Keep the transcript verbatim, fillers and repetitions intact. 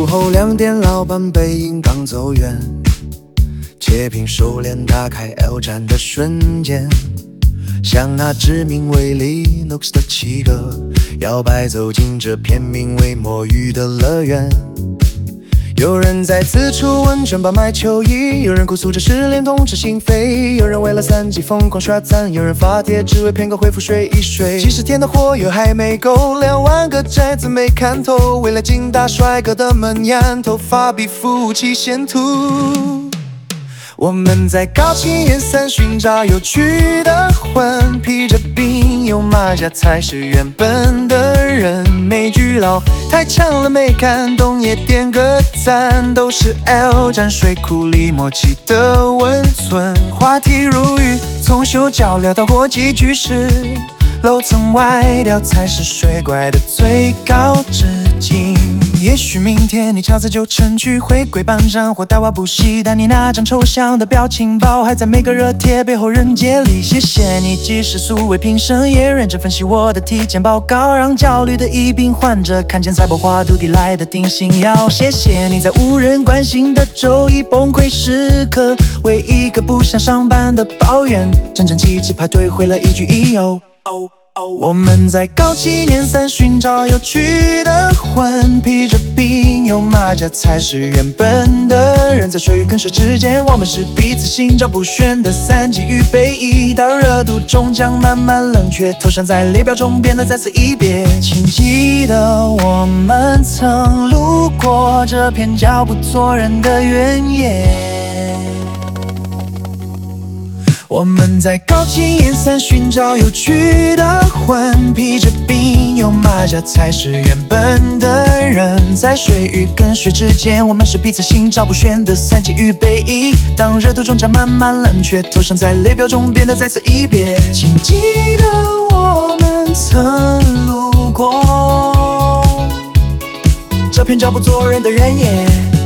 后两点，老板背影刚走远，切屏收敛，打开 L 站的瞬间，像那知名为 Linux 的七个摇摆走进这片名为魔域的乐园。有人在四处问卷吧买球衣，有人哭诉着失恋痛彻心扉，有人为了三 G 疯狂刷赞，有人发帖只为骗个回复睡一睡。七十天的火又还没够，两万个宅子没看透，为了进大帅哥的门眼，头发比服务器先秃。我们在高青岩山寻找有趣的魂，披着冰有马甲才是原本的人。美剧老太长了没看懂也点个赞，都是 L 站水库里默契的温存。话题如雨，从修脚聊到国际局势，楼层外调才是水怪的最高致敬。也许明天你恰次就成局回归班长或带娃补习，但你那张抽象的表情包还在每个热帖背后人接力。谢谢你及时素未平生也认真分析我的体检报告，让焦虑的疫病患者看见赛博化土地来的定心药。谢谢你在无人关心的周一崩溃时刻，为一个不想上班的抱怨，整整齐齐排队回了一句一哟。我们在高青岩山寻找有趣的魂，披着冰有马甲才是原本的人。在水与跟水之间，我们是彼此心照不宣的三级预备役，当热度终将慢慢冷却，头像在列表中变得再次一别。请记得我们曾路过这片叫不做人的原野。我们在高青岩山寻找有趣的魂，披着冰有马甲才是原本的人。在水与跟水之间，我们是彼此心照不宣的三级预备役，当热度终将慢慢冷却，头像在列表中变得再次一别。请记得我们曾路过这片叫不做人的原野。